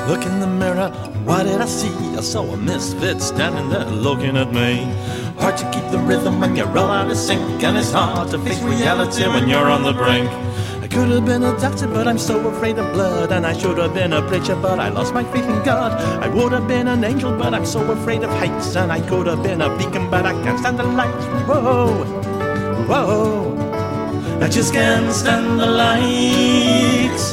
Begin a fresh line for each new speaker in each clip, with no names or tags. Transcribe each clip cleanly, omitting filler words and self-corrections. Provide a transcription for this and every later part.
Look in the mirror, what did I see? I saw a misfit standing there looking at me. Hard to keep the rhythm when you're all out of sync, and it's hard to face reality when you're on the brink. I could have been a doctor, but I'm so afraid of blood. And I should have been a preacher, but I lost my faith in God. I would have been an angel, but I'm so afraid of heights. And I could have been a beacon, but I can't stand the lights. Whoa, whoa, I just can't stand the lights.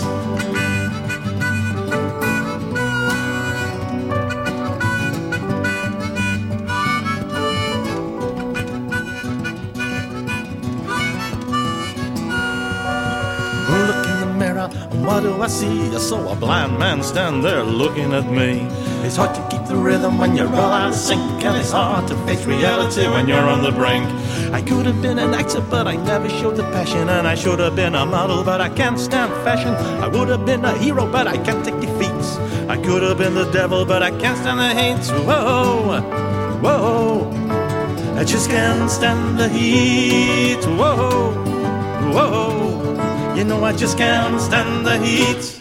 Look in the mirror, and what do I see? I saw a blind man stand there looking at me. It's hard to keep the rhythm when you're all out of sync, and it's hard to face reality when you're on the brink. I could have been an actor, but I never showed the passion. And I should have been a model, but I can't stand fashion. I would have been a hero, but I can't take defeats. I could have been the devil, but I can't stand the hate. Whoa, whoa, I just can't stand the heat. Whoa, whoa, you know I just can't stand the heat.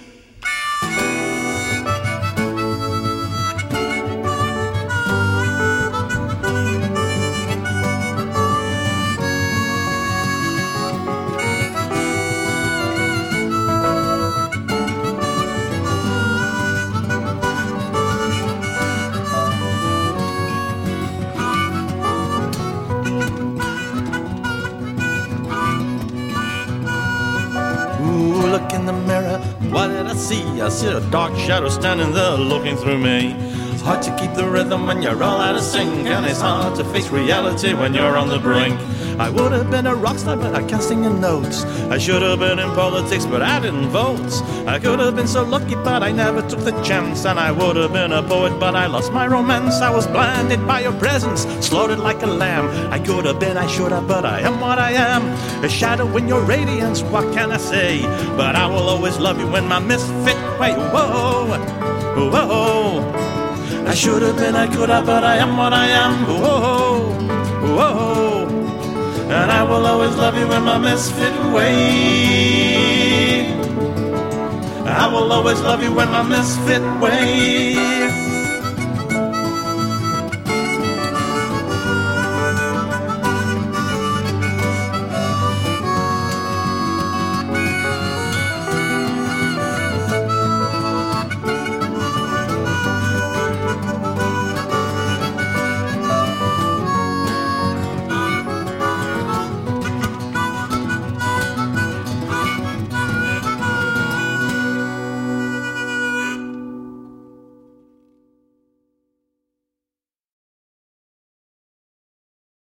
Look in the mirror, what did I see? I see a dark shadow standing there looking through me. It's hard to keep the rhythm when you're all out of sync, and it's hard to face reality when you're on the brink. I would have been a rock star, but I can't sing in notes. I should have been in politics, but I didn't vote. I could have been so lucky, but I never took the chance. And I would have been a poet, but I lost my romance. I was blinded by your presence, slaughtered like a lamb. I could have been, I should have, but I am what I am. A shadow in your radiance, what can I say? But I will always love you in my misfit way. Whoa, whoa, I should have been, I could have, but I am what I am. Whoa, whoa, and I will always love you in my misfit way. I will always love you in my misfit way.